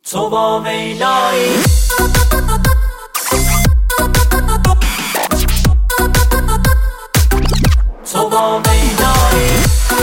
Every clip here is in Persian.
تو با میلایی تو با میلایی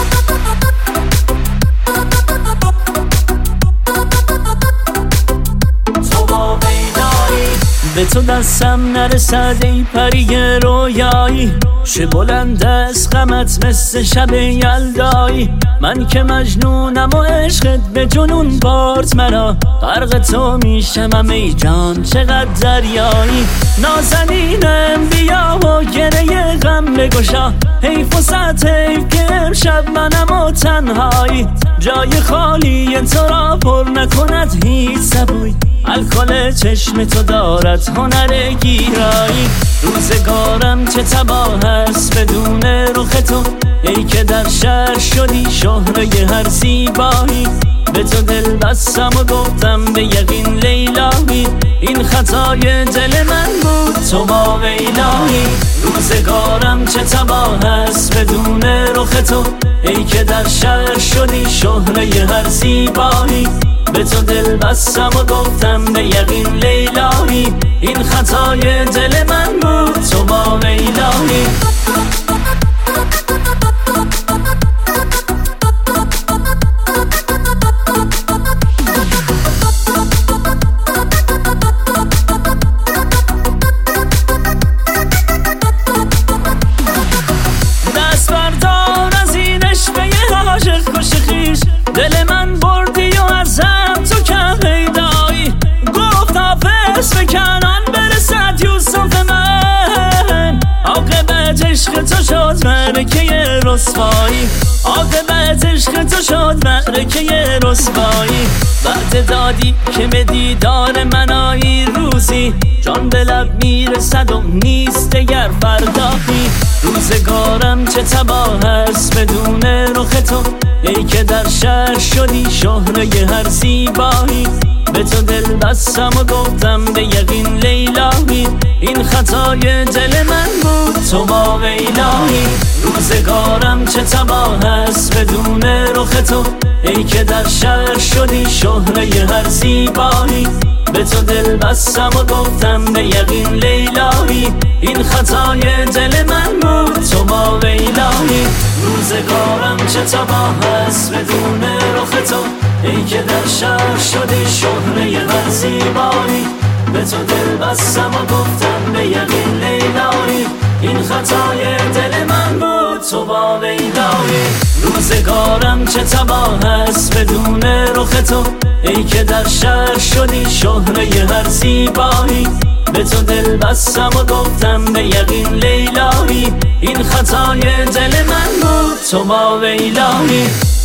تو با میلایی به تو دستم نرسد ای پری رویایی چه بلند است غمت مثل شب یلدایی من که مجنونم و عشقت به جنون برد مرا غرق تو میشم ای جان چقدر دریایی نازنینم بیا و گره غم بگشا حیف و صد حیف که امشب منم و تنهایی جای خالی تو را پر نکند هیچ سبوی الکل چشم تو دارد هنر گیرایی روزگارم چه تباه است بدون رخ تو ای که در شهر شدی شهره هر زیبایی به تو دل بستم و گفتم به یقین لیلایی این خطای دل من بود تو با میلایی روزگارم چه تباه است بدون رخ تو ای که در شهر شدی شهره هر زیبایی به تو دل بستم و گفتم به یقین لیلایی این خطای دل من بود تو با میلایی دست بردار از این عشقه عاشق کش خویش دل من بردی و ازم تو کم پیدایی گفت حافظ به کنان برسد یوسف من عاقبت عشق تو شد معرکه رسوایی عاقبت عشق تو شد معرکه رسوایی بعد دادی که به دیدار من آیی روزی جان به لب میرسد و نیست دگر فردایی روزگارم چه تباه است بدون رخ تو ای که در شهر شدی شهره هر زیبایی به تو دل بستم و گفتم به یقین لیلایی این خطای دل من بود تو با میلایی روزگارم چه تباه است بدون رخ تو ای که در شهر شدی شهره هر زیبایی به تو دل بستم و گفتم به یقین لیلایی این خطای دل من بود تو با میلایی روزگارم چه تباه است بدون رخ تو ای که در شهر شدی شهره هر زیبایی به تو دل بستم و گفتم به یقین لیلایی این خطای دل من بود تو با میلایی روزگارم چه تباه است بدون رخ تو ای که در شهر شدی شهره هر زیبایی به تو دل بستم و گفتم به یقین لیلایی این خطای دل من بود تو با میلایی